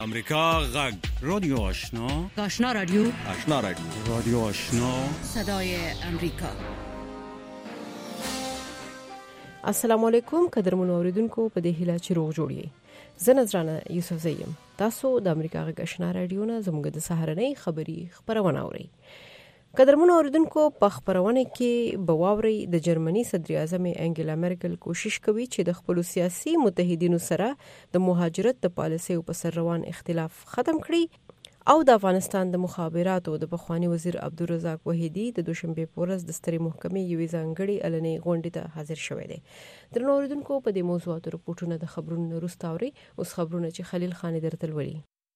امریکا غږ رادیو آشنا آشنا رادیو رادیو آشنا صدای امریکا. السلام علیکم قدرمنو اوریدونکو، په دې هیله چې روغ جوړ یې. زه نذرانه یوسف زیم. تاسو د امریکا غږ آشنا رادیو نه زموږ د سهارنۍ خبری خبرونه اورئ. قدرمنو اوریدونکو، په خبرونه کې به واورئ د جرمني صدر اعظم انګلا مرکل کوشش کوي چې د خپل سیاسي متحدینو سره د مهاجرت د پالیسۍ په سر روان اختلاف ختم کړي او د افغانستان د مخابراتو د پخوانی وزیر عبدالرزاق وحیدی د دوشنبه په ورځ د سترې محکمې یوې ځانګړې النې غونډې ته حاضر شوی دی. درنو اوریدونکو، په دې موضوعاتو رپورټونه د خبرونو وروسته اورئ. اوس خبرونه چې خلیل خان درته ولولي.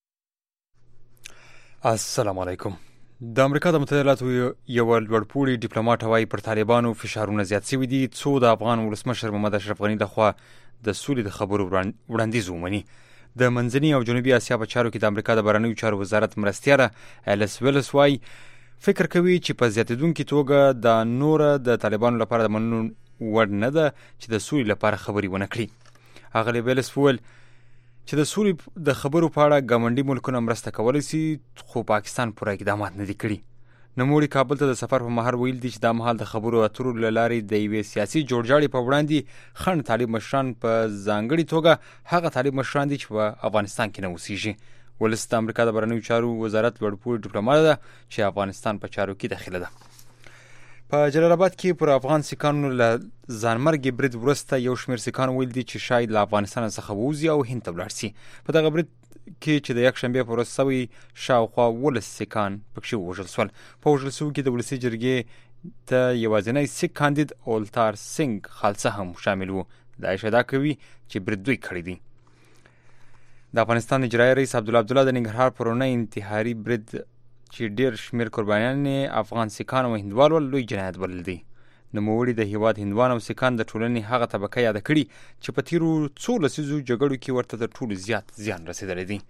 السلام علیکم. د امریکا د متحده ایالاتو یو لوړپوړي ډیپلوماټ وايي پر طالبانو فشارونه زیات شوي دي څو د افغان ولسمشر محمد اشرف غني لخوا د سولې د خبرو وړاندیز ومني. د منځني او جنوبي اسیا په چارو کې د امریکا د بهرنیو چارو وزارت مرستیاله الیس ویلس وايي فکر کوي چې په زیاتېدونکي توګه د نور د طالبانو لپاره د منلو وړ نه ده چې د سولې لپاره خبرې ونه کړي. هغه ویلس وویل چې د سولې د خبرو په اړه ګاونډي ملکونه مرسته کولی شي، خو پاکستان پوره اقدامات نه دي کړي. نوموړي کابل ته د سفر په مهال ویل دي چې دا مهال د خبرو اترو له لارې د یوې سیاسي جوړجاړي په وړاندې خنډ طالب مشران په ځانګړې توګه هغه طالب مشران دي چې په افغانستان کې نه اوسېږي. ولس د امریکا د بهرنیو چارو وزارت لوړپوړي ډیپلوماټ ده چې افغانستان په چارو کې داخله ده. په جلال آباد کې پر افغان سیکانو له ځانمرګي برید وروسته یو شمېر سیکان ویل دي چې شاید له افغانستان څخه ووځي او هند ته ولاړ شي. په دغه برید کې چې د یکشنبې په ورځ شوی شاوخوا 12 سیکان پکښې ووژل شول. په وژل شوو کې د ولسي جرګې ته یوازینی سیک کاندید اولتار سنگ خالصه هم شامل وو. دا اشاره کوي چې برید دوی کړی دی. د افغانستان اجرایي رئیس عبدالله د ننګرهار پرونه انتحاري برید چې ډیر شمیر قربانیان افغان سیکان او هندوالو لوی جنایت بلل دي. نوموړي د هیواد هندوان او سیکان د ټولنې هغه طبقه یاد کړي چې په تیرو 14 لسیزو جګړو کې ورته تر ټولو زیات زیان رسېدلی دی.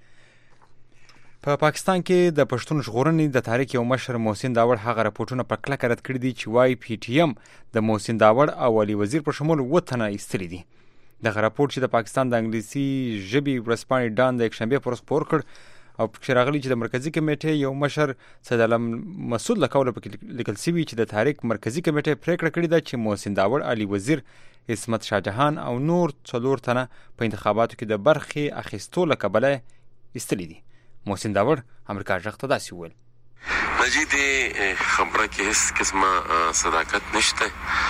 په پاکستان کې د پښتون ژغورنې د تحریک یو مشر محسن داوړ هغه راپورټونه په کلکه رد کړي دي چې وايي پی ټی ایم د محسن داوړ او علي وزیر په شمول 7 تنه ایستلي دي. دغه راپورټ چې د پاکستان د انګلیسي ژبې ورځپاڼې ډان د یکشنبې په ورځ خپور کړ او پکې راغلي چې د مرکزي کمیټې یو مشر سید علم مسعود له قوله پکې لیکل شوي چې د تحریک مرکزي کمیټې پریکړه کړې ده چې محسن داوړ، علي وزیر، عصمت شاهجهان او نور 4 تنه په انتخاباتو کې د برخې اخیستو له کبله ایستلي دي. محسن داوړ امریکا غږ ته داسې وویل: مجید خبره کې هیڅ قسمه صداقت نشته.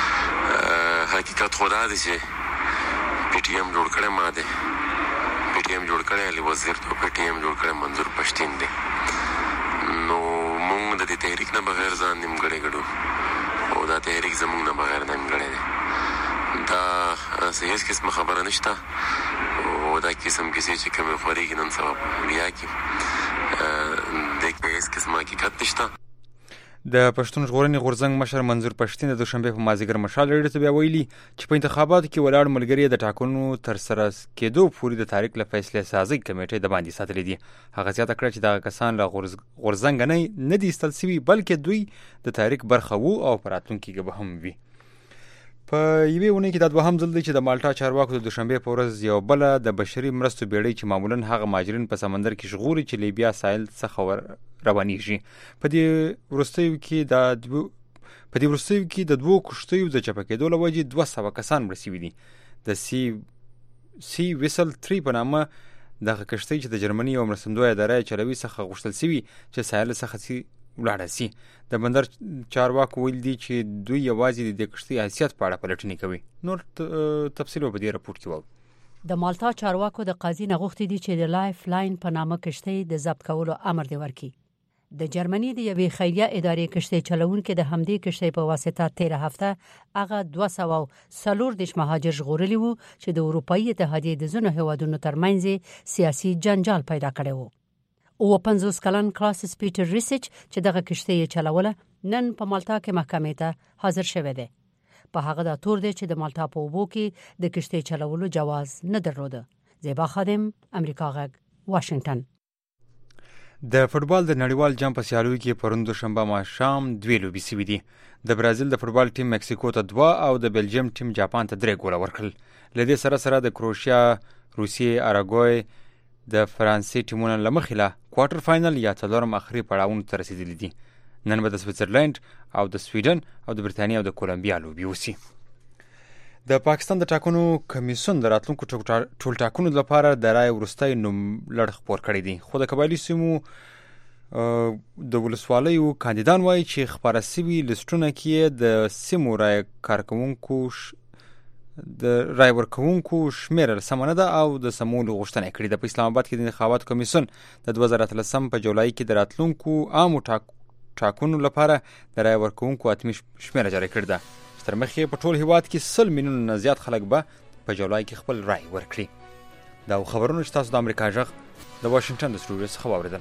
حقیقت خدا دی چې پی ټی ایم جوړ کړی ما دی، پی ټی ایم جوړ کړی علي وزیر ته، پی ټی ایم جوړ کړی منظور پښتین دی. نو مونږ د دې تحریک نه بغیر ځان نیمګړی ګڼو او دا تحریک زمونږ نه بغیر نیمګړی دی. دا هیڅ قسمه خبره نشته او دا قسم کیسې چې کومې خورېږي نن سبا بیا کې د کې هیڅ قسمه حقیقت نشته. د پښتون ژغورنې غورځنګ مشر منظور پښتین د دوشنبې په مازیګر مشال لري ته بیا ویلي چې په انتخاباتو کې ولاړ ملګري د ټاکنو تر سره کېدو پورې د تحریک له فیصلې سازۍ کمیټې د باندې ساتلي دي. هغه زیاته کړه چې دغه کسان له غورځنګ نه دي ایستل شوي بلکې دوی د تحریک برخه وو او په راتلونکي کې به هم وي. په یوې اونۍ کې دا دوهم ځل دی چې د مالټا چارواکو د دوشنبې په ورځ یو بله د بشري مرستو بیړۍ چې معمولا هغه مهاجرین په سمندر کې ژغوري چې لیبیا ساحل څخه روانېږي. په دې وروستیو کې د 2 کښتیو د چپه کېدو له وجې 200 کسان مړه شوي دي. د سی ویسل 3 په نامه دغه کښتۍ چې د جرمني یو مرستندویه اداره چلوي څخه غوښتل شوي چې ساحل څخه ولاړه شي. د بندر چارواکو ویل دي چې دوی یوازې د دې کښتۍ حیثیت په اړه پلټنې کوي. نور تفصیل په دې راپورټ کې واورئ. د مالټا چارواکو د قاضي نه غوښتي دي چې د لایف لاین په نامه کښتۍ د ضبط کولو امر دی ورکړي. د جرمني د یوې خیریه ادارې کښتۍ چلوونکي د همدې کښتۍ په واسطه 13 هفته هغه 240 مهاجر ژغورلي وو چې د اروپایي اتحادیې د ځینو هیوادونو ترمنځ سیاسي جنجال پیدا کړی وو. او 50 کلن کلاسس پیټر ریسچ چې دغه کښتۍ چلوله نن په مالټا کې محکمې ته حاضر شوی دی. په هغه دا تور دی چې د مالټا په اوبو کې د کښتۍ چلولو جواز نه درلوده. زیبا خادم، امریکا غږ، واشنگټن. د فوټبال د نړیوال جام په سیالیو کې پرون دوشنبه ماښام 2 لوبې شوې دي. د برازیل د فوټبال ټیم مکسیکو ته 2 او د بلجیم ټیم جاپان ته 3 ګوله ورکړل. له دې سره د کروشیا، روسیې، اراګوای، د فرانسې ټیمونه له مخې له کوارټر فاینل یا څلورم اخري پړاوونو ته رسېدلي دي. نن به د سویټزرلینډ او د سویډن او د برتانیې او د کولمبیا لوبې وسي. د پاکستان د ټاکنو کمیسیون د راتلونکو ټول ټاکنو لپاره د رایې وروستی نوملړ خپور کړی دی، خو د قبایلي سیمو د ولسوالیو کاندیدان وایي چې خپاره سوي لیسټونه کې د سیمو د رای ورکوونکو شمېره سمه نه ده او د سمولو غوښتنه یې کړې ده. په اسلام آباد کې د انتخاباتو کمیسیون د 2013 په جولای کې د راتلونکو عامو ټاکنو لپاره د رای ورکوونکو حتمي شمېره جاري کړې ده. تر مخې په ټول هیواد کې 100 میلیونه نه زیات خلک به په جولای کې خپل رای ورکړي. دا خبرونه چې تاسو د امریکا غږ د واشنگټن د سټوډیو څخه واوریدل.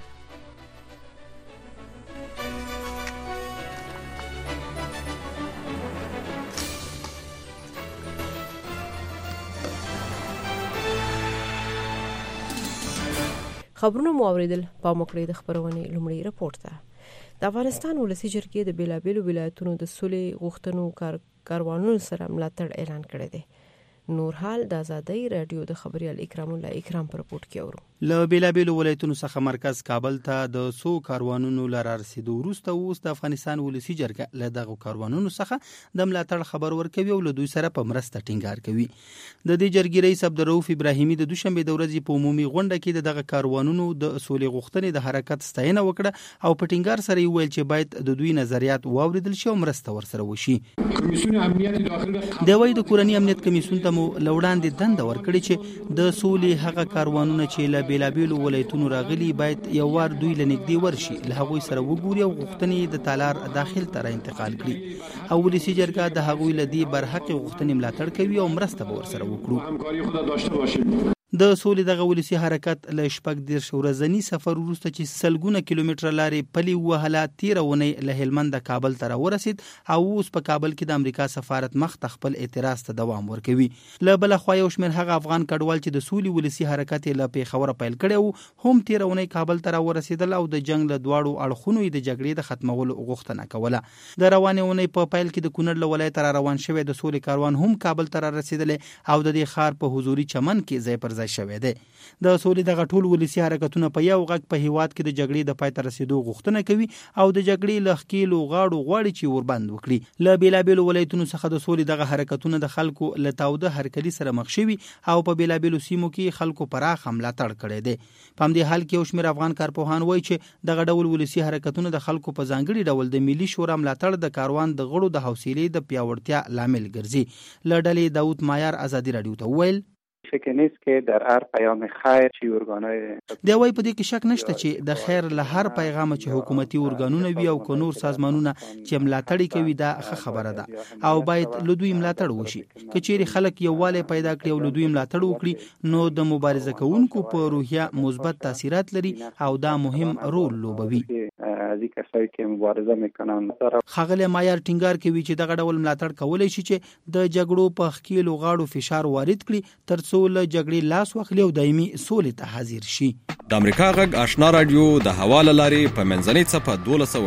خبرونه مو اوریدل. په مکړې د خبرونې لومړی رپورت ده. د افغانستان ولسی جرګې د بیلابیلو ولایتونو د سولې غوښتنو کاروانونو سره ملاتړ اعلان کړی دی. نور حال د آزادۍ رادیو د خبريال اکرام الله اکرام پر رپورت کې اورو. له بیلابیلو ولایتونو څخه مرکز کابل ته د سو کاروانونو لار رسیدو وروسته اوس د افغانستان ولسی جرګه له دغه کاروانونو څخه د ملاتړ خبر ورکوي او له دوی سره په مرسته ټینګار کوي. د دې جرګې رئیس عبدالرؤف ابراهیمي د دوشنبه د ورځې په عمومي غونډه کې دغه کاروانونو د سولې غوښتنې د حرکت ستاینه وکړه او په ټینګار سره ویل چې باید د دوی نظریات واوریدل شي او مرسته ورسره وشي. کمیسیون امنیت داخلي د وای د کورنۍ امنیت کمیسیون ته مو لوړاندې دنده ورکړي چې د سولې هغه کاروانونه چې له بیلابیلو ولایتونو راغلي باید یو وار دوی لنګدي ورشي، له هغوی سره وګوري او غوښتنې د تالار داخل ته را انتقال کړي. او ولسی جرګه د هغوی لدی برحق غوښتنې ملاتړ کوي او مرسته به ورسره وکړو. همکاري خود داشته باشیم. د سولې دغه ولسی حرکت له شپږ دېرش ورځني سفر وروسته چې سلګونه کیلومتره لارې پلي وهله 13 ونې له هلمند کابل ته ورسید او اوس په کابل کې د امریکا سفارت مخ ته خپل اعتراض ته دوام ورکوي. له بل خوا یو شمېر هغه افغان کډوال چې د سولې ولسی حرکت له پیښور پیل کړي هم 13 ونې کابل ته ورسیدل او د جنگ له دواړو اړخونو د جګړې د ختمولو غوښتنه کوله. د روانې ونې په پیل کې د کونړ له ولایت را روان شوی د سولې کاروان هم کابل ته رسیدل او د دې ښار په حضوري چمن کې ځای پر ځای شوی دی. د سولې دغه ټول ولسی حرکتونه په یو غږ په هیواد کې د جګړې د پای ته رسیدو غوښتنه کوي او د جګړې له ښکیلو غاړو غواړي چې وربند وکړي. له بیلابیلو ولایتونو څخه د سولې دغه حرکتونه د خلکو له تاوده هرکلي سره مخ شوي او په بیلابیلو سیمو کې خلکو پراخ ملاتړ کړی دی. په همدې حال کې یو شمېر افغان کارپوهان وایي چې دغه ډول ولسی حرکتونه د خلکو په ځانګړي ډول د ملي شورا ملاتړ د کاروان د غړو د حوصلې د پیاوړتیا لامل ګرځي. له ډلې داود مایار آزادي رادیو ته وویل فکر نیست که در هر پیام خیر چی ارگانای دی وای په دې کې شک نشته چې د خیر له هر پیغام چې حکومتي ارګانونه وي او کو نور سازمانونه چې ملاتړ کوي دا ښه خبره ده او باید له دوی ملاتړ وشي. کچېری خلک یووالی پیدا کړي او له دوی ملاتړ وکړي نو د مبارزه کوونکو په روحیه مثبت تاثیرات لري او دا مهم رول لوبوي. از کسایی که مبارزه میکنن خغل مایار ټینګار کوي چې دغه ډول ملاتړ کولای شي چې د جګړو په خکیلو غاړو فشار وارد کړي ترڅو له جګړې لاس واخلي او دایمي سولې ته حاضر شي. د امریکا غږ آشنا رادیو د حواله لاري په منځنۍ صفه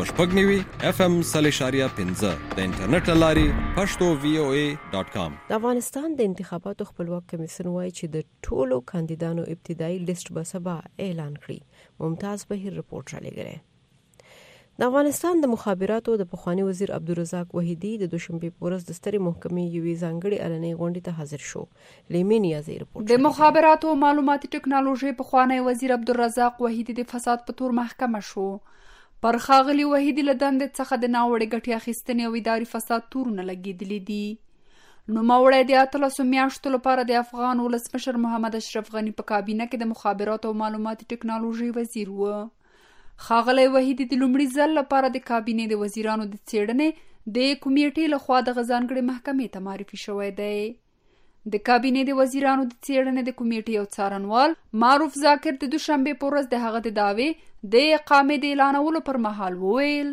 1290 FM 3.15 د انټرنیټ لاري pashto.voa.com. د افغانستان د انتخاباتو خپلواک کمیسیون وایي چې د ټولو کاندیدانو ابتدایي لیست به سبا اعلان کړي. ممتاز بهیر رپورټ را لګره. د افغانستان د مخابراتو د پخوانی وزیر عبدالرزاق وحیدی د دوشنبه په ورځ د سترې محکمې یوې ځانګړې اعلانې غونډې ته حاضر شو. لیمینیازي رپورټ. د مخابراتو او معلوماتي ټکنالوژي پخوانی وزیر عبدالرزاق وحیدی د فساد په تور محکمه شو. پر ښاغلي وحیدی له دندې څخه د ناوړه ګټې اخیستنې او اداري فساد تورونه لګېدلي دي. نوموړی د 13 میاشتو لپاره د افغان ولسمشر محمد اشرف غني په کابینه کې د مخابراتو او معلوماتي ټکنالوژي وزیر و. ښاغلی وحیدی د لومړي ځل لپاره د کابینې د وزیرانو د څېړنې د کمیټې لخوا د ځانګړې محکمې ته معرفي شوی دی. د کابینې د وزیرانو د څېړنې د کمیټې یو څارنوال معروف ذاکر د دوشنبه په ورځ د هغه د دعوې د اقامې د اعلانولو پر مهال وویل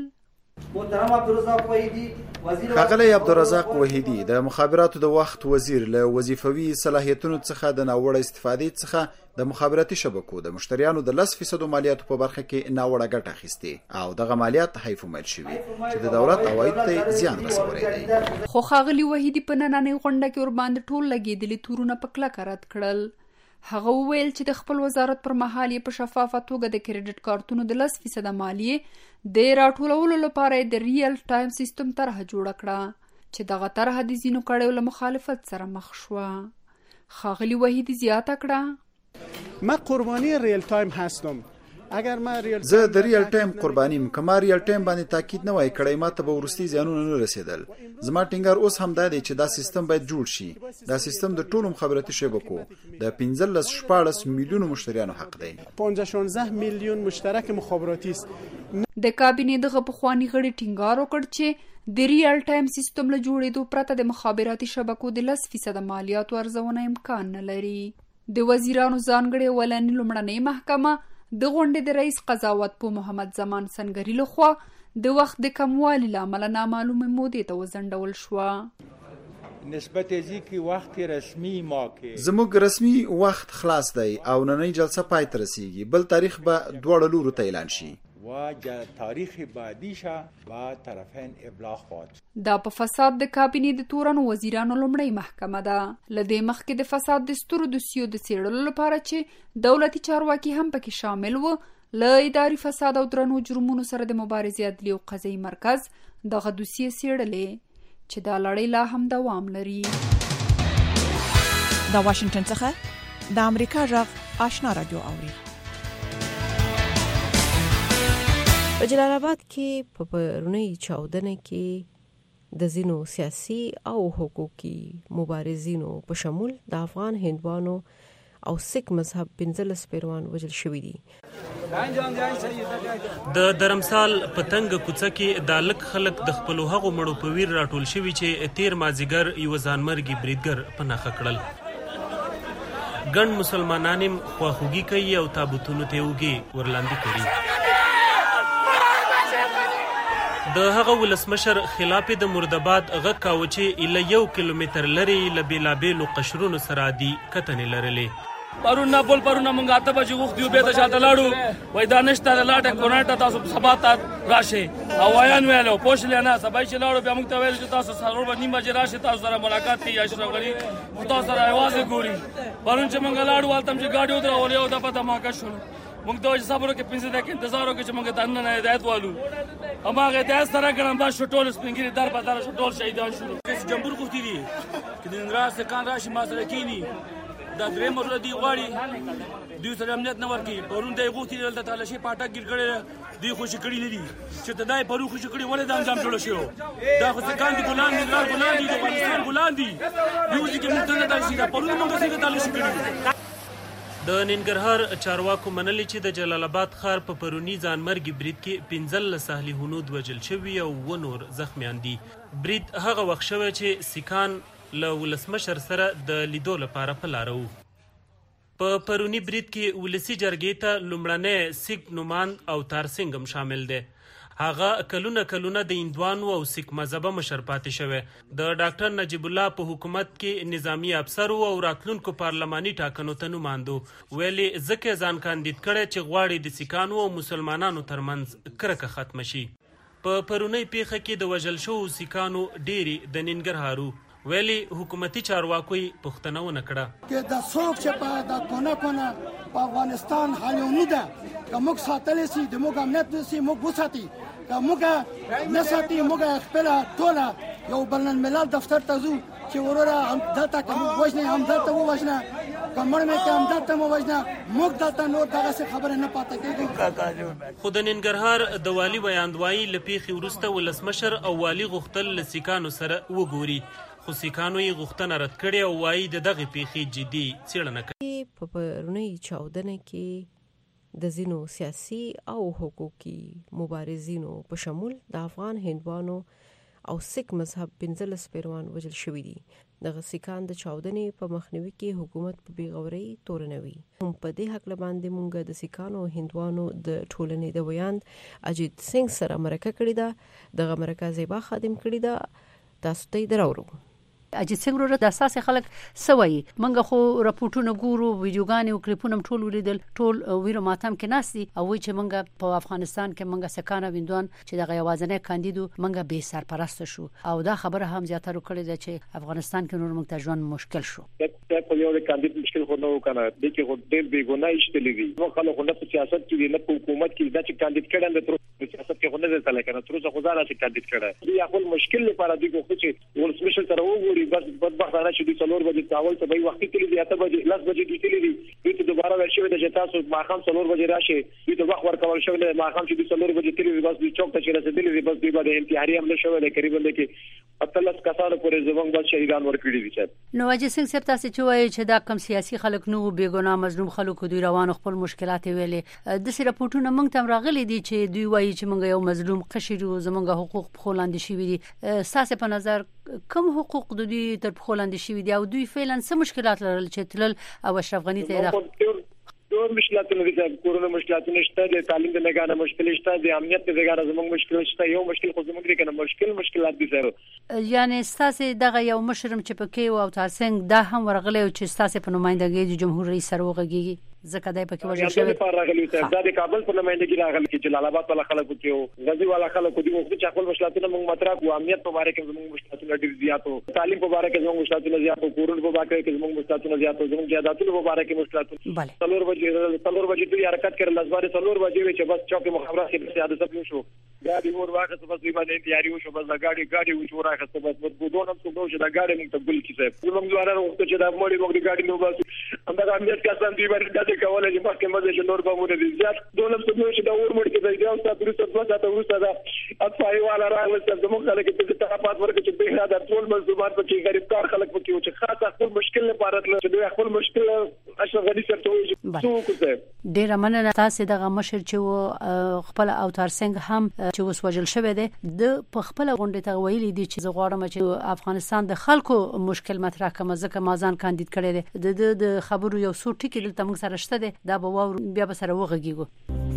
ښاغلی عبدالرزاق وحیدی د مخابراتو د وخت وزیر له وظیفوي صلاحیتونو څخه د ناوړه استفادې څخه د مخابراتي شبکو د مشتریانو د 10% مالیاتو په برخه کې ناوړه ګټه اخیستې او دغه مالیات حیف ومل شوي چې د دولت عواید ته زیان رسولی دی. خو ښاغلي وحیدی په نننۍ غونډه کې ورباندې ټول لګېدلي تورونه په کلکه رد کړل. هغه وویل چې د خپل وزارت پر مهال یې په شفافه توګه د کریډټ کارتونو د 10% مالیې د راټولولو لپاره د ریل ټایم سیستم طرح جوړه کړه چې دغه طرح د ځینو کړیو له مخالفت سره مخ شوه. ښاغلي وحیدي زیاته کړه ما قربانی ریل ټایم هستم. زه د ریل ټایم قربانیم. کما ریل ټایم باندې تاکید نه وای کړی ماته به ورستي زیانونه نه رسیدل. زما ټینګار اوس هم دا دی چې دا سیستم باید جوړ شي. دا سیستم د ټولو مخابراتي شبکو د 15-14 میلیون مشتریانو حق دی. 15-16 میلیون مشترک مخابراتی است. د کابینې دغه پخوانی غړي ټینګار وکړ چې د ریل ټایم سیستم له جوړېدو پرته د مخابراتي شبکو د 10% مالیاتو ارزونه امکان نه لري. د وزیرانو ځانګړې ولنې لومړنۍ محکمه د غونډې د رئیس قضاوت په محمد زمان سنگری لخوا د وخت د کموالي لامل نامعلومه مودې ته وزندول شو. نسبت ازیکی وقت رسمی ما کې زموږ رسمي وخت خلاص دی او نننۍ جلسه پای ته رسیږي. بل تاریخ به دواړو لورو ته اعلان شي و تاریخ بعدی شه با طرفین ابلاغ خواهد. دا په فساد د کابینې د تورنو وزیرانو لومړی محکمه ده. لدې مخکې د فساد د سترو دوسیو د څېړلو لپاره چې دولتي چارواکي هم پکې شامل و، له اداري فساد او درنو جرمونو سره د مبارزې عدلي او قضایي مرکز دغه دوسیې څېړلې چې دا لړۍ لا هم دوام لري. د واشنگټن څخه د امریکا غږ آشنا رادیو اوري. په جلال آباد کې په پرونی چاودنه کې د ځینو سیاسي او حقوقي مبارزینو په شمول د افغان هندوانو او سیک مذهب 15 پیروان وژل شوي دي. د درمسال پتنګ کوڅه کې د لک خلک د خپل هغو مړو په ویر راټول شوي چې تیر مازیګر یو ځانمرګي بریدګر په نخښه کړل. ګڼ مسلمانانم خواخوږي کوي او تابوتونو ته وګي ورلاندې کوي. د هغه ولسمشر خلاف د مردباد غږ کاوه چې اله 1 کیلومتر لري له بیلابیلو قشرونو سره دي کتنې لرلې. پرون نه بول پرون موږ اته بجې وختیو به د شاته لاړو وای دانشته لاټه کوناټه تاسو سبا ته راشه او وایان ویلو پوښل نه سبا چې لاړو بیا موږ ته ویل چې تاسو سره به نیمه بجې راشه تاسو سره ملاقات کوي اشرف غنی تاسو سره आवाज ګوري. پرون چې موږ لاړو والتم چې گاډي ودرولې او د پته ما کا شو موږ ته صبر کې 15 دقیقې انتظار وکړو چې موږ ته نه هدایت والو هغه هدایت سره ګرام دا شټول سپینګری در په در شټول شهیدان شول. کس جمهور کوتي دي چې د ننګرهار څخه کان راشي ما سره کینی دا درې مرله دی غواړي دوی سره امنیت نه ورکی. پرون د غوتی د تلاشي پاټک ګر کړي دی خوشی کړي نه دي چې تدای پرو خوشی کړي ولې د انجام جوړ شو. دا خو څنګه دي ګلان ننګرهار ګلان دي د افغانستان ګلان دي دوی چې موږ ته نه تلاشي دا پرون موږ څنګه تلاشي کړي. د ننګرهار چارواکو منلي چې د جلال آباد ښار په پرونی ځانمرګي برید کې 15 ساحلي هنود وژل شوي او و نور زخمیان دي. برید هغه وخت شوی چې سیکان له ولسمشر سره د لیدو لپاره په لاره وو. په پرونی برید کې ولسي جرګې ته لومړنی سیک نوماند او تارسنګ هم شامل دی. هغه کلونه د هندوانو او سیک مذهبه مشر پاتې شوی. د ډاکټر نجیب الله په حکومت کې نظامی افسر او راتلونکو پارلماني ټاکنو ته نوماندو. ویلې ځکه ځان کاندید کړی چې غواړي د سیکانو او مسلمانانو ترمنځ کرکه ختم شي. په پرونی پیښه کې د وژل شوو سیکانو ډیری د ننګرهارو. ویلي حکومتي چارواکو پوښتنه ونه کړه چې د څوک چې په د کونه په افغانستان حالونو ده که موږ ساتلی سي د موږ امنیت نسي موږ وساتي که موږ نه ساتي موږ خپله ټوله یو بین الملل دفتر ته ځو چې وروره همدلته که موږ وژنې همدلته ووژنه که مړ مې که همدلته مو وژنه موږ دلته نور دغسې خبرې نه پاته کېږو. خو د ننګرهار د والي ویاندوایي له پیښې وروسته ولسمشر او والي غوښتل له سیکانو سره وګوري، خو سیکانو یې غوښتنه رد کړې او وایي د دغې پیښې جدي څېړنه کوي. په پرونی چاودنه کې د ځینو سیاسي او حقوقي مبارزینو په شمول د افغان هندوانو او سیک مذهب 15 پیروان وژل شوي دي. دغه سیکان د چاودنې په مخنیوي کې حکومت په بیغورۍ تورنوي. هم په دې حق باندې مونږ د سیکانو او هندوانو د ټولنې د ویاند اجیت سنگ سره مرکه کړې ده. دغه مرکه زیبا خادم کړې ده. تاسو ته یې دراوړو. اجیت سنگ وروره د اساس خلک سوي منګه خو راپورټونه ګورو ویډیوګانې او کلیپونه ټول ولیدل ټول ویرو ماتم کې ناسي او چې منګه په افغانستان کې منګه سکانه ویندوان چې دغه یوازنه کاندیدو منګه به سرپرست شو او دا خبره هم زیاتره کړې ده چې افغانستان کې نور منګ ته ژوند مشکل شو. صاحب په یو د کاندید مشکل خو نه وکنه د کې خو ډېر بې ګناه ایستلې دي نو خلک خو نه په سیاست کې نه په حکومت کې دا چې کاندید کړي د تر سیاست کې خو نه ځل کنه تر څو خو ځان چې کاندید کړي دی خپل مشکل لپاره دی خو چې ولسمشر سره وګوري بس بدبختانه چې د څلور بجې تاول ته به وخت کې دی اته بجې لاس بجې دی تللی دی دوباره ورشي د جتاسو ماخام څلور بجې راشي دی وخت ورکول شو د ماخام چې د څلور بجې تللی بس د چوک ته چې رسیدلی بس دی باندې انتحاري هم نشو د قریب کې اتلس کسانو پورې زمونږ بس شهیدان ورکړي دي چې نو اجي څنګه سپ تاسو چې وایي چې دا کم سیاسي خلک نو بې ګناه مظلوم خلکو دوی روان خپل مشکلات ویلې د سې راپورټونه موږ تم راغلي دي چې دوی وایي چې موږ یو مظلوم قشر او زمونږ حقوق په خولاندې شي دي ساسه په نظر کوم حقوق د دوی تر په خولاندې شي دي او دوی فعلا څه مشکلات لرل چې تلل او اشرف غنی ته ډېر مشکلاتونه دي چې کورونه مشکلاتونه شته د تعلیم د نگانه مشکل شته د امنیت د نگانه زموږ مشکل شته یو مشکل خو زموږ لري کنه مشکلات دي سره یعنی ستاسو دغه یو مشرم چې پکې او تاسنګ دا هم ورغلی او چې ستاسو په نمائندګۍ د جمهور رئیس سره وغږیږي ځکه دای پکې وجه شوی په راغلی ته د کابل په نمائندګۍ راغلی چې جلال آباد والا خلکو کې غزي والا خلکو دي چې خپل مشکلاتونه موږ مطرح کوو امنیت په اړه کې زموږ مشکلاتونه ډېر زیات او تعلیم په اړه کې زموږ مشکلاتونه زیات او کورونه په اړه کې زموږ مشکلاتونه زیات او زموږ جهاداتونو په اړه کې مشکلاتونه څلور بجې دوی حرکت کړل لزبار څلور بجې چې بس چوک مخابرات کې د حادثه شو ګاډي ور واخه بس باندې تیاری وشو بس ګاډي وشو راخه بس بدونه څه دوه چې دا ګاډي موږ ته ګل کیسه موږ ځوانان وخت چې دا مړي موږ د ګاډي نو بس همدا امنیت کسان دی باندې دا کوله چې مخکې مزه چې نور به دي زیات دولت څه دوه چې دا ور مړ کې دی او تاسو تاسو څه ورسته دا اطفائي والا راغله چې موږ خلک چې طرفات ورکړي چې به دا ټول مزدورات په کې غریب کار خلک په کې چې خاصه خپل مشکل لپاره چې دوی خپل مشکل اشرف غنی سره توجه څوک ډیر مننه تاسو دغه مشر چې خپل او ترڅنګ هم چې وسوجل شوی دی د په خپل غونډه ته ویلي دي چې زه غواړم چې افغانستان د خلکو مشکل مطرح کړم ځکه مازان کاندید کړي دي د خبرو یو څو ټکي دلته موږ سره شته دي دا به بیا به سره وغږیږو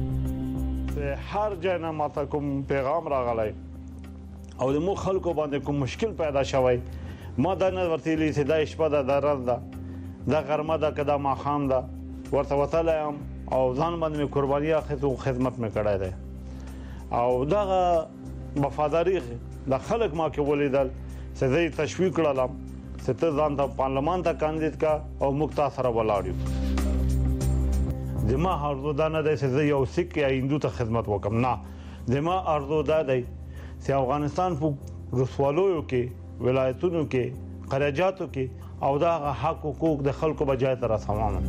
هر ځای نه ماته کوم پیغام راغلی او د مو خلکو باندې کوم مشکل پیدا شوی ما دا نه ورتلی چې دا شپه ده دا ورځ ده دا غرمه ده که دا ماښام ده ورته وتلی یم او ځان باندې مې قرباني اخیستو خدمت مې کړی دی او دغه وفاداري د خلک ما کې ولیدل چې زه یې تشویق کړلم چې ته ځان ته پارلمان ته کاندید کا او موږ تا سره ولاړ یو زما ارزو دا نه دی چې زه یو سیک یا هندو ته خدمت وکم نه زما ارزو دا دی چې افغانستان په رسوالیو کې ولایتونو کې قراجاتو کې او دا حق حقوق د خلکو بجای ته رسوم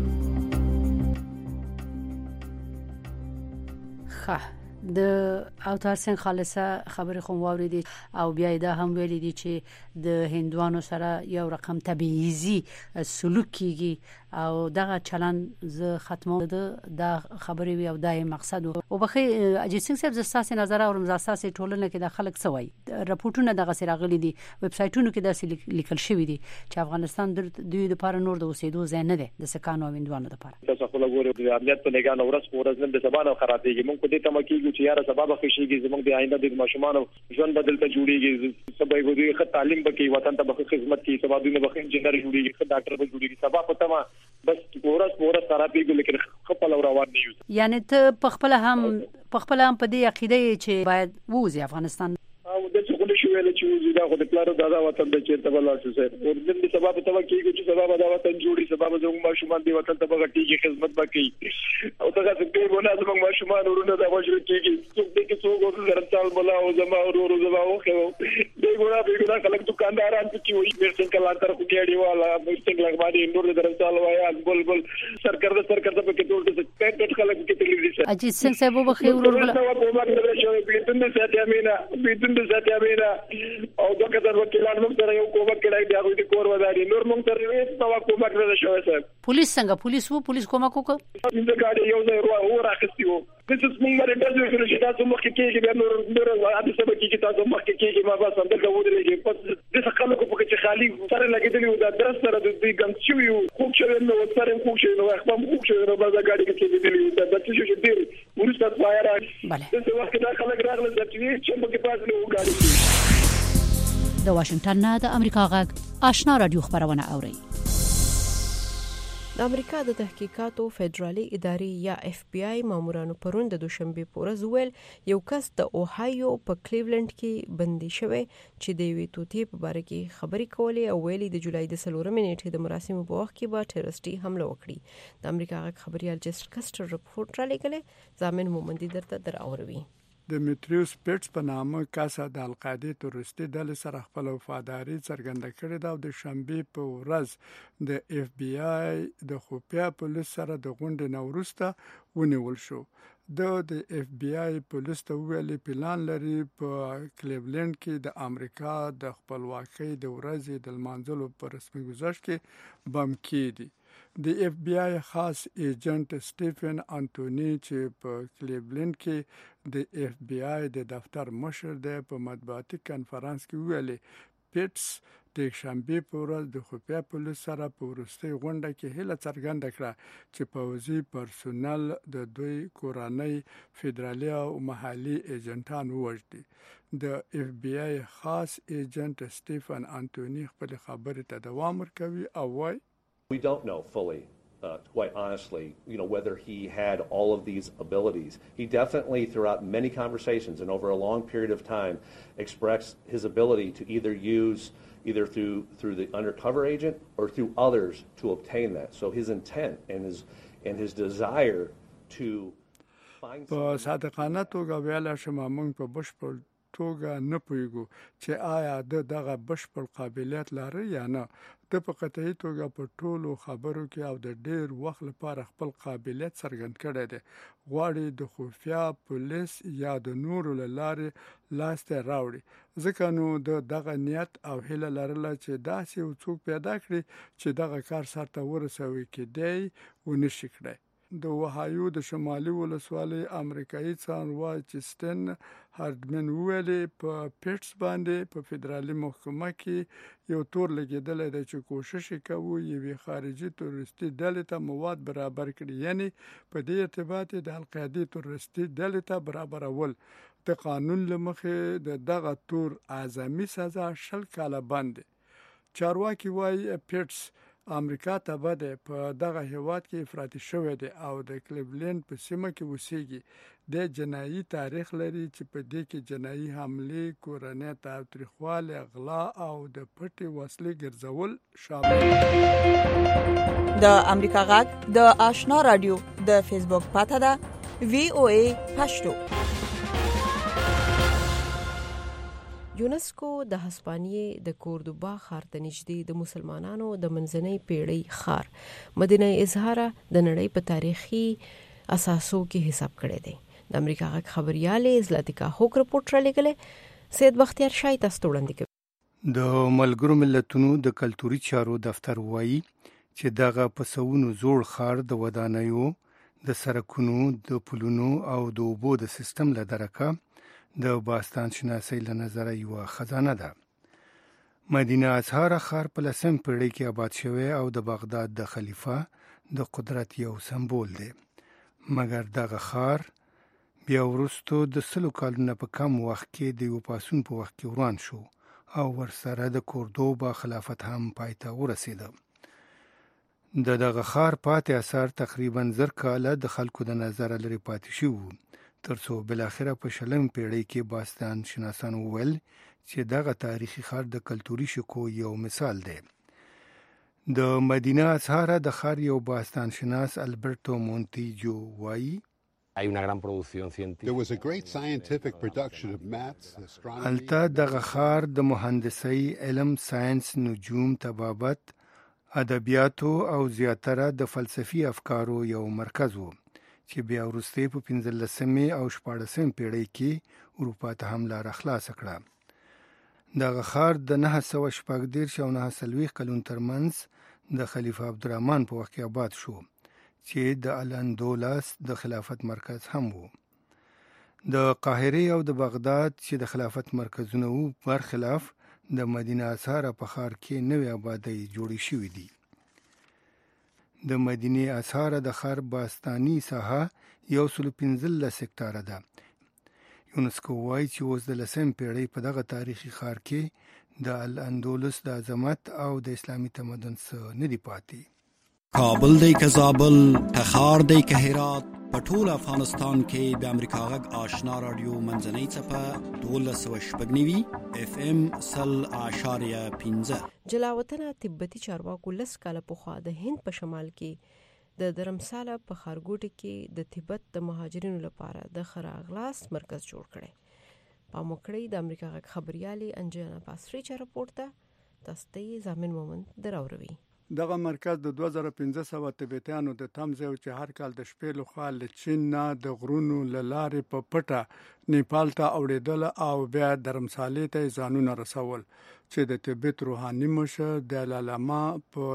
د او تاسو خالصه خبرې خو واوریدي او بیا دا هم ویلي دي چې د هندوانو سره یو رقم تبعیضي سلوک کیږي او دغه چلن ز ختمو د خبرې وی او دای مقصد او بخي اجازه صاحب زستاسي نظر او زستاسي ټولنه کې د خلک سوي راپورټونه دغه سراغلي دي ویب سایټونو کې د لیکل شوی دي چې افغانستان د دوی لپاره نور د اوسېدو ځای نه دی د سکانو او هندوانو لپاره تاسو خپل ګورئ د امنیت په لګانه ورځ نن د سبا خرابېږي موږ په دې تمه کېږو چې یاره سبا به خشيږي زموږ د آینده د ماشومان ژوند بدل ته جوړیږي سبا به دوی ښه تعلیم وکړي وطن ته به خدمت کوي سبا دوی به انجینر جوړیږي ښه ډاکټر به جوړیږي سبا په تمه بس ورځ خرابېږي لیکن خپل روان نه یو یعنی ته په خپل هم په دې عقیده چې باید ووزي افغانستان او د څه خو شویل چې وزي دا خو د پلار دادا وطن د چیرته بل څه سره ورته د سبب ته کېږي چې سبب دا وطن جوړي سبب زموږ ماشومان دی وطن ته بغټيږي خدمت وکړي او څنګه چې په ونه زموږ ماشومان ورونه دا وژل کېږي څوک دې کې څوک ورته درځال بلا او زما ورو زما وخه دې ګورا خلک دکانداران چې وي مرسن کلا تر خو کېړي والا مرسن لګماني نور درځال وایا بلبل سرکر په کې ټول څه پټ خلک کې تللی اجي څنګه سبب بخیر ورول ذاتي امینه او دغه د وکیلان موږ سره یو کومک کړای دی هغه د کور وداري نور موږ سره هیڅ نو کومک نه شوی صاحب پولیس څنګه پولیس کومک وکړ د ګاډي یو ځای ورو راخستی وو د څه موږ باندې د ځو چې تاسو مخ کې به نور عادي سبا کې تاسو مخ کې ما بس هم دغه ودرېږي پس د څه خلکو په کې خالی سره لګیدلی و دا درس سره د دې ګم شو خو چې نو سره خو چې نو خپل خو چې نو باز ګاډي کې کېدلی دا د څه چې ډیر ورسته ځای راځي د وخت دا خلک راغله چې په کې پاس نو ګاډي د واشنگټن نه د امریکا غږ آشنا رادیو خبرونه اوري. د امریکا د تحقیقاتو فدرالي ادارې یا اف بی آی مامورانو پرون د دوشنبه پورز ویل یو کس د اوهایو په کلیولند کې بندي شوی چې د وی توتی په باره کې خبرې کولې او ویلي د جولای د 4 نیټې د مراسمو په وخت کې به ټیررسټي حمله وکړي. د امریکا غږ خبريال جست کسټر رپورټ را لګلې ځامن مومندي درته در اوروي. د میتریوس پیټس په نامه کاسا د القاعده تروریستي ډلې سره خپل وفاداری څرګنده کړې ده او د شنبه په ورځ د اف بی آی د خفیه پولیس سره د غونډې نورسته ونیول شو. د اف بی آی پولیس ته ویلي پلان لري په کلیولند کې د امریکا د خپلواکۍ د ورځې د لمانځلو پر رسمي گزارش کې بم کېدی. د اف بی آی خاص ایجنټ سټیفن انټونی چې په کلیولند کې د اف بی آی د دفتر مشر دی په مطبوعاتي کانفرنس کې ویلي پیټس د شنبه په ورځ د خفیه پولیس سره په وروستۍ غونډه کې هیله څرګنده کړه چې پوځي پرسونل د دوی کورنۍ فدرالي او محلي ایجنټان ووژني. د اف بی آی خاص ایجنټ سټیفن انټونی خپل خبرې ته دوام ورکوي او وايي We don't know fully, quite honestly, whether he had all of these abilities. He definitely, throughout many conversations and over a long period of time, expressed his ability to either through the undercover agent or through others to obtain that. So his intent and his desire to find. په صادقانه توګه ویل شم موږ په بشپړ توګه نه پوهیږو چې آیا دغه بشپړ قابلیت لري یا نه. د په قطعي توګه په ټولو خبرو کې او د ډیر وخت لپاره خپل قابلیت څرګند کړی دی. غواړي د خفیه پولیس یا د نورو لارې لاسته راوړي. ځکه نو دغه نیت او هیله لرله چې داسې یو څوک پیدا کړي چې دغه کار سرته ورسوي کېدی ونشي کړی. د اوهایو د شمالي ولسوالۍ امریکایي څارنوال چستن هاردمن ویلي په پیټس باندې په فدرالي محکمه کې یو تور لګیدل دی چې کوشش کوي یوې خارجي تروریستي ډلې ته مواد برابر کړي. یعنی په دې ارتباط د القاعده تروریستي ډلې ته برابرول. د قانون لمخې دغه تور اعظمي سزا 10 کاله بند. چارواکي وايي پیټس امریکا ته بده په دغه هیواد کې افراطي شوی دی او د کلیولند په سیمه کې اوسېږي. د جنایي تاریخ لري چې په دې کې جنایي حمله، کورنۍ تاوتریخوالی، غلا او د پټې وسلې ګرځول شامل. د امریکا غږ د آشنا رادیو د فیسبوک پاته ده VOA پښتو. یونسکو د هسپانیې د کوردوبا ښار ته نږدې د مسلمانانو د منځنۍ پیړۍ ښار مدینه اظهاره د نړۍ په تاریخي اساسو کې حساب کړی دی. د امریکا غږ خبرياله زلاتیکا هوک رپورټ را لګلې. سید بختیار شای تاسو وړاندې کوي. د ملګرو ملتونو د کلتوري چارو دفتر وایي چې دغه پسونو زوړ ښار د ودانیو، د سړکونو، د پلونو او د اوبو د سیستم له درکه د باستان شناسۍ له نظره یو خزانه ده. مدینه اظهاره ښار په 10 پیړۍ کې آباد شوی او د بغداد د خلیفہ د قدرت یو سمبول دی. مګر دغه ښار بیا وروسته د 100 کالونو په کم وخت کې د یو پاسون په وخت کې وران شو او ورسره د کوردوبا خلافت هم پایته ورسېده. دغه ښار پاتې اثر تقریبا 1000 کاله د خلکو د نظر لري پاتې شو ترڅو بل اخره په 20 پیړۍ کې باستان شناسان وویل چې دغه تاریخي ښار د کلتوري شکو یو مثال دی. د مدینه اظهاره د ښار یو باستان شناس البرتو مونتیجو وایي Hay una gran producción científica. There was a great scientific production of maps, astronomy. البته دغه ښار د مهندسۍ، علم، ساينس، نجوم، طبابت، ادبیاتو او زیاتره د فلسفي افکارو یو مرکز و چې بیا وروسته په 15مې او 14مې پیړۍ کې اروپا ته هم لار خلاص کړه. دغه ښار د 914 او 940 کلونو ترمنځ د خلیفہ عبدالرحمن په وخت کې آباد شو چې د الاندلس د خلافت مرکز هم وو. د قاهره او د بغداد چې د خلافت مرکزونه وو برخلاف د مدینه اظهاره په ښار کې نوې آبادی جوړې شوې دي. د مدینه اظهاره د ښار باستاني ساحه 115 هکتاره ده. یونسکو وایي چې اوس د 10 پیړۍ په دغه تاریخي ښار کې د الاندلس د عظمت او د اسلامي تمدن څخه نه دی پاتې. کابل دی که زابل، تخار دی که هرات، پټول افغانستان کې د امریکا غږ آشنا رادیو منځنۍ څپه 12.9 FM 100.15. جلاوطن تبتی چارواکو لس کاله پخوا د هند په شمال کې د درمساله په خارګوټ کې د تبت د مهاجرینو لپاره د خراغلاس مرکز جوړ کړي. پاموکړی د امریکا غږ خبريالي انجنا پاسری چا راپورته تاسو زامن مومن دراوروي. دغه مرکز د 2500 تبتانو د تمځ او چې هر کال د شپې لخوا له چین نه د غرونو لارې په پټه نیپال ته اوړېدل او بیا درمسالې ته ځانونه رسول چې د تبت روحاني مشر دلای لاما په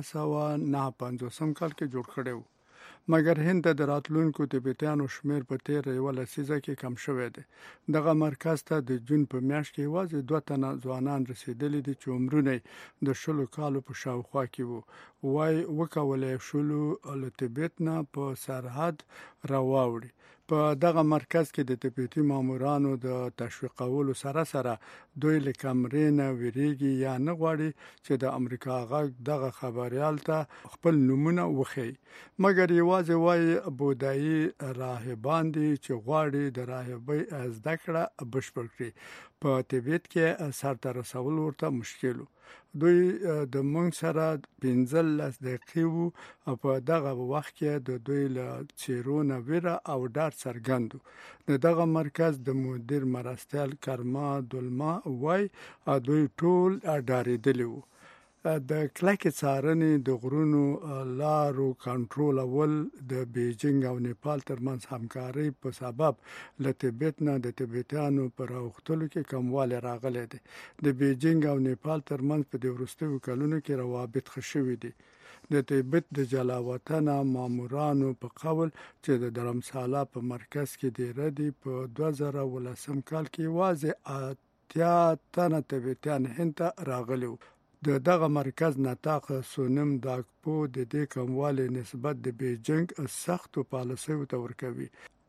1959 کال کې جوړ کړی و. مګر هند د راتلونکو تبتانو شمیر په تیر یو لسیزه کې کم شوی دی. دغه مرکز ته د جون په میاشت کې یوازې 2 تنه ځوانان رسیدلي دي چې عمرونه د 10 کالو په شاوخوا کې وو. وای وکولای شلو له تبت نه په سرحد راوړي. په دغه مرکز کې د تبتي مامورانو د تشویقولو سره دوی له کمرې نه ویریږي یا نه غواړي چې د امریکا غږ دغه خبريال ته خپل نمونه وخی. مګر یوازې وای بودایي راهبان دي چې غواړي د راهبۍ زده کړه بشپړ کړي. په تبت کې سر ته رسول ورته مشکل. دوی د مونږ سره 15 دقیقې وو او په دغه وخت کې د دوی له چیرونه ویره او ډار څرګندو. دغه مرکز د مدیر مرستیال کرما دولما وای دوی ټول ډارېدلي وو. د کلکې څارنې د غرونو لارو کنټرول اول د بیجینګ او نیپال ترمنځ همکاري په سبب له تبت نه د تبتانو پر اوختلو کې کمواله راغله دي. د بیجینګ او نیپال ترمنځ په د ورستیو کلونو کې روابط خښوي دي. د تبت د جلاوطن مامورانو په قول چې د درمساله په مرکز کې دی ردی په 2019 کال کې واځي 80 تنه تبتان هند راغلي. دغه مرکز نطاق سونم داکپو د دې کمواله نسبت د بیجینګ سختو پالیسیو ته ورکوي.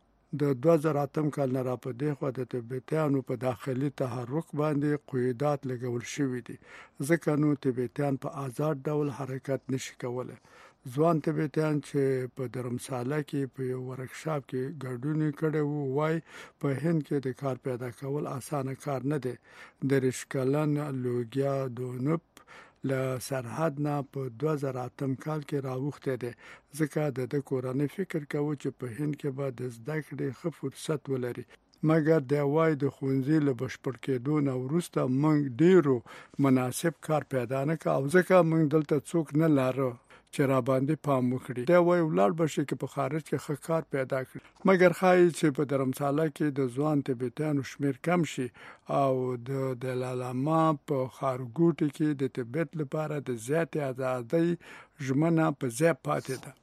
د 2008 کال نه را په دې خو د تبتانو په داخلي تحرک باندې قیودات لګول شوې دي ځکه نو تبتان په آزاد ډول حرکت نشي کولای. ځوان تبتان چې په درمساله کې په یو ورکشاپ کې ګډون کړي وو وای په هند کې د کار پیدا کول اسانه کار نه دی. د رشکلن لوګیا دونپ له سرحد نه په 2008 کال کې راوخته دي ځکه د کورنۍ فکر کوي چې په هند کې به د زده کړې ښه فرصت ولري. مګر د وای د خونځې له بشپړ کېدو نه وروسته موږ ډیرو مناسب کار پیدا نه کړ او ځکه موږ دلته څوک نه لاره چې را باندې پام وکړي. دا وای ولر بشي کې په خارج کې ښه کار پیدا کړي. مګر خای چې په درمساله کې د ځوان تبتانو شمیر کم شي او د دلالاما په خارګوټ کې د تبت لپاره د زیات ازادۍ ژمنه په ځای پاتې ده.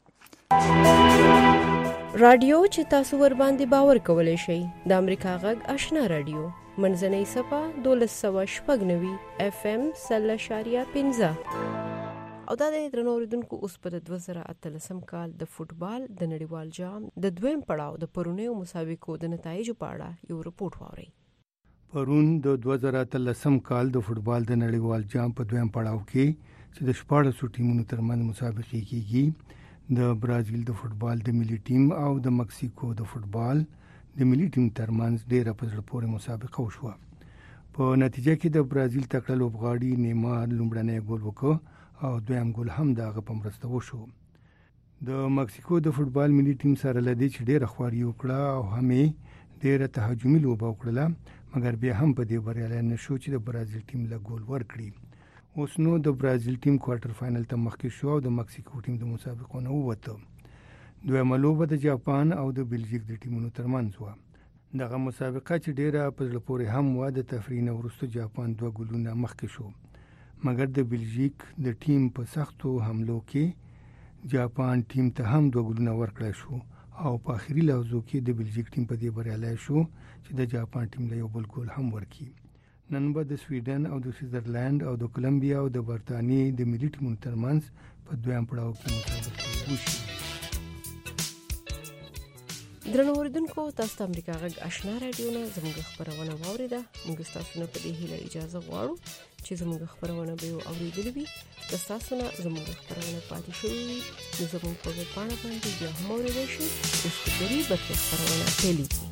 رادیو چې تاسو ور باندې باور کولای شئ د امریکا غږ آشنا رادیو منځنۍ صفه 12.9 FM 100.15. او دا د درنوریدونکو اوس په 2018 کال د فوتبال د نړیوال جام د دویم پړاو د پرونیو مسابقو د نتایجو په اړه یو رپورت واورئ. پرون د 2018 کال د فوتبال د نړیوال جام په دویم پړاو کې چې د 14 ټیمونو ترمنځ مسابقې کیږي د برازیل د فوتبال د ملي ټیم او د مکسیکو د فوتبال د ملي ټیم ترمنځ ډیره په زړه پورې مسابقه وشوه. په نتیجه کې د برازیل تکړه لوبغاړي نیمار لومړنی ګول وکړ او دویم ګول هم دغه په مرسته وشو. د مکسیکو د فوتبال ملي ټیم سره لدی چې ډیره خواري وکړه او همې ډیره تهاجمي لوبه وکړه مګر بیا هم په دې بریالی نشو چې د برازیل ټیم له ګول ورکړي. اوس نو د برازیل ټیم کوارټر فائنل ته مخکې شو او د مکسیکو ټیم د مسابقو نه ووته. دویمه لوبه د جاپان او د بلژیک د ټیمونو ترمنځ وه. دغه مسابقه چې ډیره په زړه پورې هم وه د تفریح نه وروسته جاپان 2 ګولونه مخکې شو مګر د بلژیک د ټیم په سختو حملو کې جاپان ټیم ته هم 2 ګولونه ورکړل شو او په اخري لحظو کې د بلژیک ټیم په دې بریالی شو چې د جاپان ټیم له یو بل ګول هم ورکړي. نن به د سویډن او د سویټزرلند او د کولمبیا او د برتانیې د ملي ټیمونو ترمنځ په دویم پړاو کې مسابقه وشي. درنو اوریدونکو تاسو د امریکا غږ آشنا رادیو نه زموږ خبرونه واوریده. موږ تاسو نه په دې هیله اجازه غواړو چې زموږ خبرونه به اوریدلې وي. تاسو نه زموږ خبرونه پاتې شوي نو زموږ په پاڼه باندې بیا هم اوریدئ شئ. اوس د دې خبرونه پیلې